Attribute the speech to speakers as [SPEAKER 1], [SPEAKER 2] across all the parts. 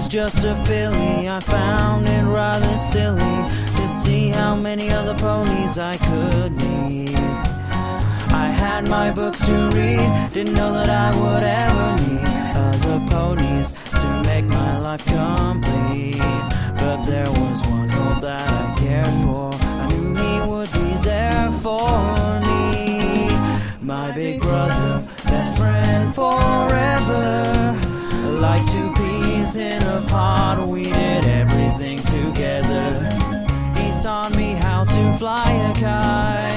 [SPEAKER 1] was just a filly. I found it rather silly to see how many other ponies I could need. I had my books to read, didn't know that I would ever need other ponies to make my life complete. But there was one hope that I cared for. I knew he would be there for me. My big brother, best friend forever. Like two peas in a pod, we did everything together. He taught me how to fly a kite.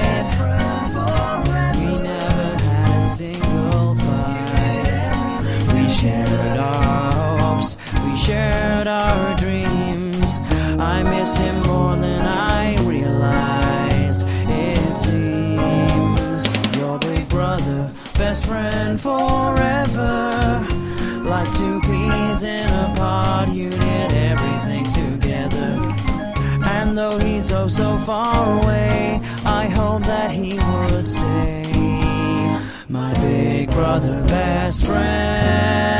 [SPEAKER 1] We never had a single fight. We shared our hopes, we shared our dreams. I miss him more than I realized. It seems your big brother, best friend forever. Like two peas in a pod, you did everything together. And though he's oh so far away, I hope that he would stay. My big brother, best friend.